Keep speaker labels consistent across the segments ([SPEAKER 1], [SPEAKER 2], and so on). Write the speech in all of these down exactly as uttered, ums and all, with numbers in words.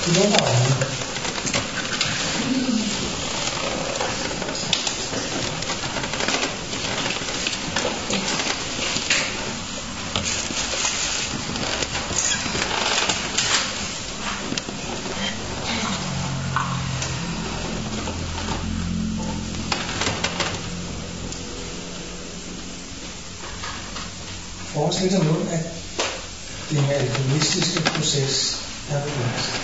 [SPEAKER 1] Du lukker øjnene. Forestil dig nu, at den alkemistiske proces er begyndt.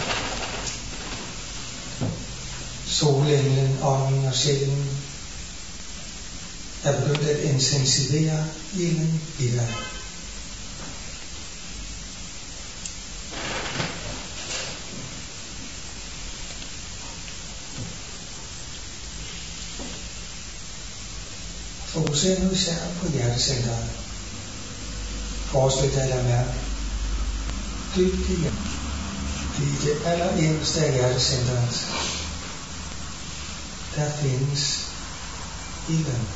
[SPEAKER 1] Solenglen, ånden og sjælen er begyndt at intensivere ilden i dig. Fokuser nu især på hjertecentret. Forestil dig at mærke dybt i hjertet. I det allerinderste af hjertecentret, der findes ilden.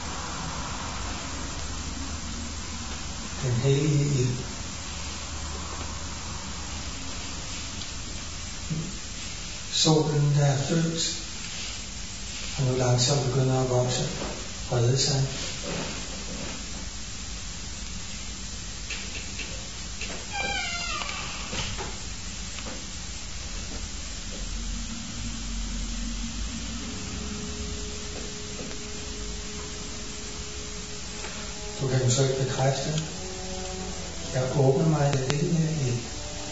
[SPEAKER 1] Den hellige ild. Solen, der er født, og nu langsomt begynder at vokse, brede sig. Du kan eventuelt bekræfte, jeg åbner mig af det her ild.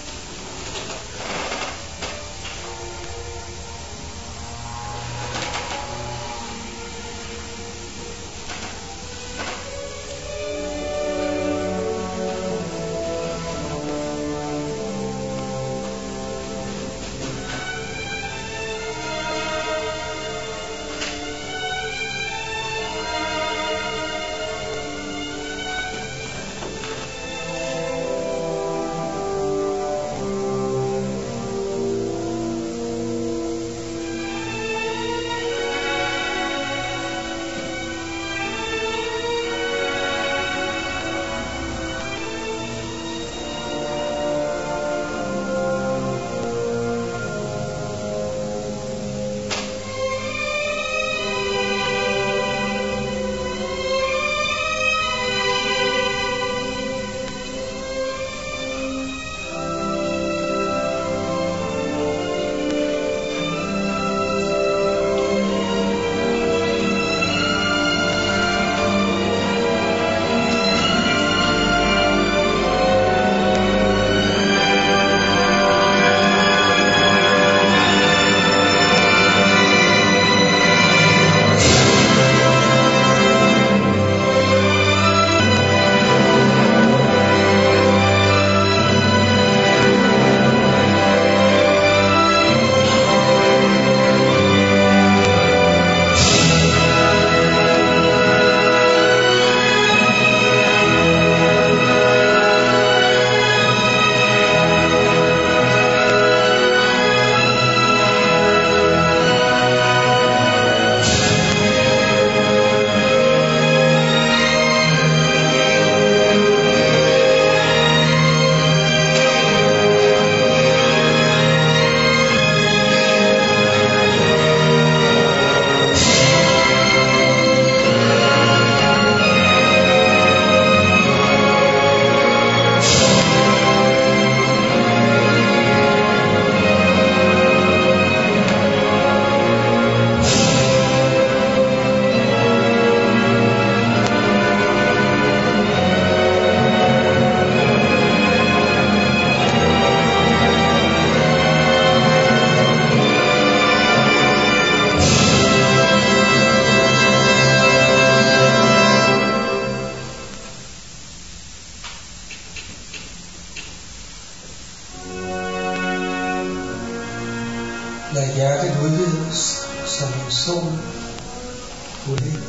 [SPEAKER 1] Lad hjertet udvides som en sol på liv.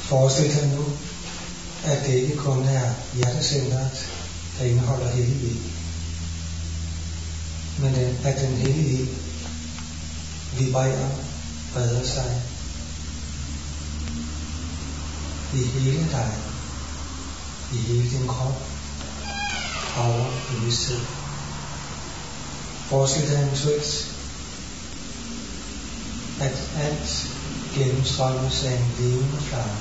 [SPEAKER 1] Forestil dig nu, at det ikke kun er hjertecentret, der indeholder hellig ild, men at den hellige ild vibrerer, breder sig i hele dig, i hele din krop, og bevidsthed. Forestil dig eventuelt, at alt gennemstrømmes af en levende flamme.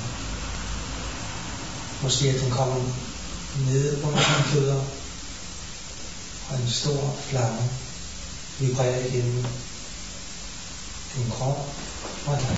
[SPEAKER 1] Måske at den kommer ned under dine fødder, og en stor flamme vibrerer igennem din krop og dig.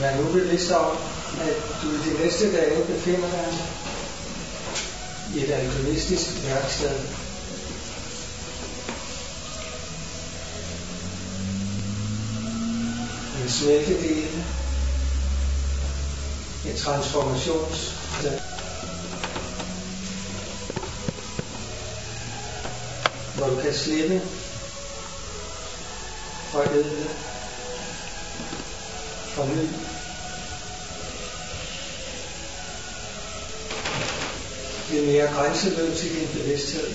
[SPEAKER 1] Vær nu bevidst om, at du i de næste dage befinder dig i et alkymistisk værksted. En smeltedel, et transformationssted, hvor du kan slippe forædle, forny, blive mere grænseløs i din bevidsthed.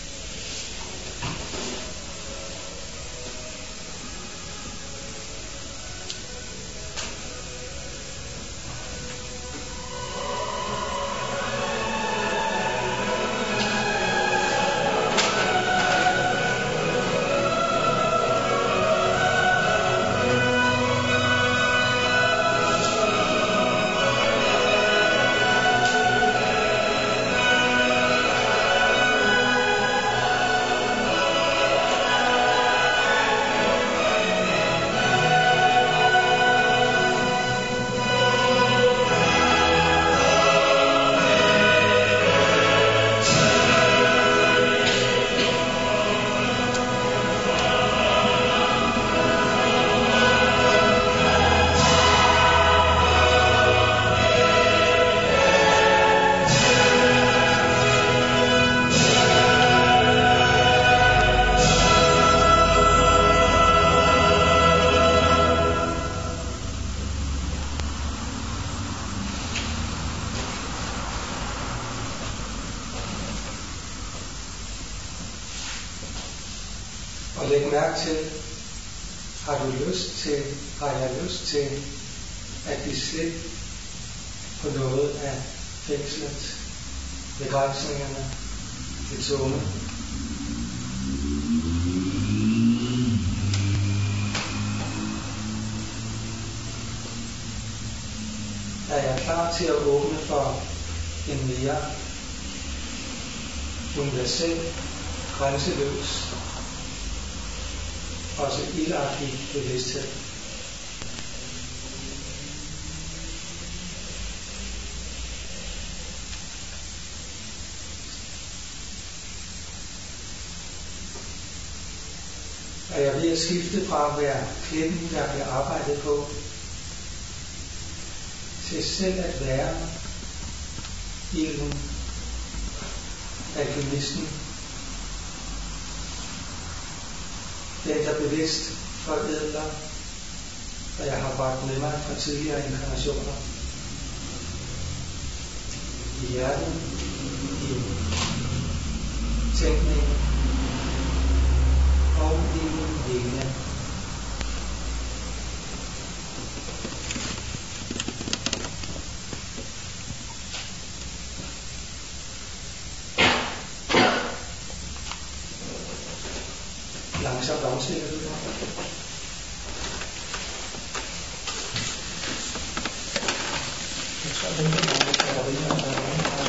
[SPEAKER 1] Og læg mærke til, har du lyst til, har jeg lyst til at give slip på noget af fængslet, begrænsningerne, det tunge. Er jeg klar til at åbne for en mere universel, grænseløs, også ildagtig bevidsthed? Er jeg ved at skifte fra at være klippen, der bliver arbejdet på, til selv at være ilden, alkymisten, den der bevidst forædler, hvad jeg har bragt med mig fra tidligere inkarnationer. I hjertet, i tænkningen og i viljen. Langsomt afsætter du det. Jeg tror, den der er batterier, der er